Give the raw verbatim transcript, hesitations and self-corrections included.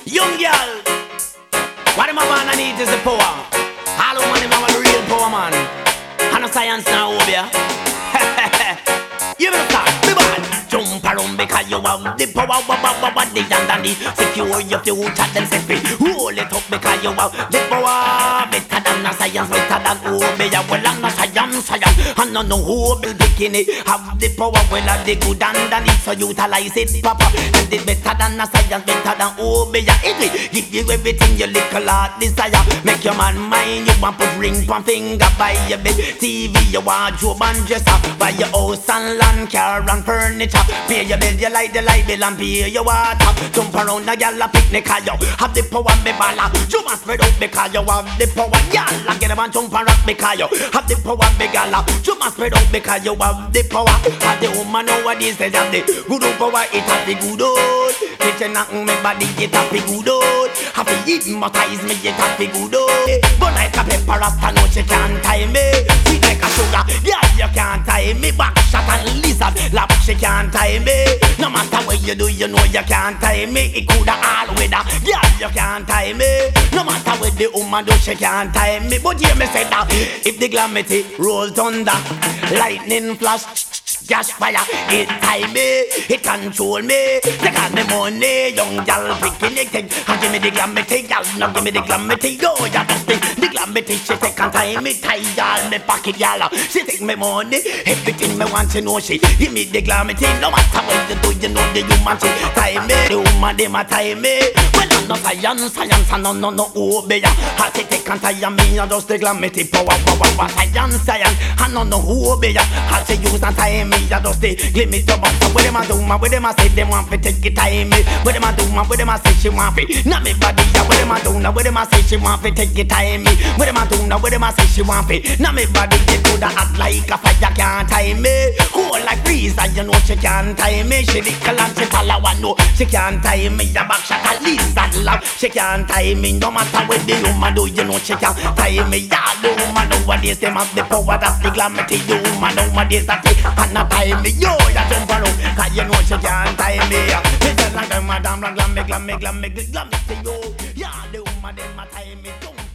Young girl, what them a want and need is the power. All woman them have a real power, man. And no science now, obia. You better start, be bad. Jump around because you have the power. What, what, what, what, the underneath. Secure your future, then set free. Hold it up because you have the power. Better than the science, better than obia. Well, I'm not science, science. And no, no, who will begin it. Have the power, well, have the good underneath. So utilize it proper. And the better than the science, better than obia. It will give you everything you little heart desire. Make your man mind. You want put ring on finger. Buy your bed, T V, you want job and dresser. Buy your house and land, car and furniture. Pay your bill, you light the light bill and pay your water. Jump around a gal a picnic cause you have the power, me balla. You must spread out because you have the power. Gal a get a man jump and rock because you have the power, me gala. You must spread out because you have the power. And the woman nowadays says have the good power, it has the good old. Kitchen nothing, me body, it has the good old. Have to hypnotize me, it has the good old. But like a pepper rasta, no she can't tie me. Sweet like a sugar, yeah you can't tie me. Back shot and lizard, lap she can't tie me. No matter what you do, you know you can't tie me. It coulda all weather, yeah you can't tie me. No matter what the woman do, she can't tie me. But hear me say that, if the calamity roll thunder, lightning flash, gas fire, it tie me, it control me. They got me money, young gal picking it, and give me the calamity, gal, now give me the calamity. Yo, ya just think the calamity, she take and tie me, tie gal, me pocket gal. She take me money, everything me want to know. She give me the calamity, no matter what you do, you know the human she tie me. The woman they ma tie me. Well, I'm not science, science, and no no no obey. I take and tie me, and just the calamity power, power, power, science, science, and no no obey. I say use and tie me. Ya just say, give me some so what them a do, man, what them a say, them want to take it time me. What them a do, man, what them a say, she want to. Not me body, ya, what them a do, now what them a say, she want to take it time me. What them a do, now what them a say, she want to. Not me body, you coulda act like a fire, can't time me. Hold like freezer, you know she can't time me. She little and she tall, I know she can't time me. Ya back shot a lizard love, she can't time me. No matter what the woman do, you know she can't time me. Ya the woman nowadays, them have the power, that's the calamity. The woman nowadays, that they and not tie me, yo, ya jump around, cause you know she can't tie me. Listen like a madam, glam me, glam me, glam me, glam me, glam me, yo, yeah, the woman them a tie me, don't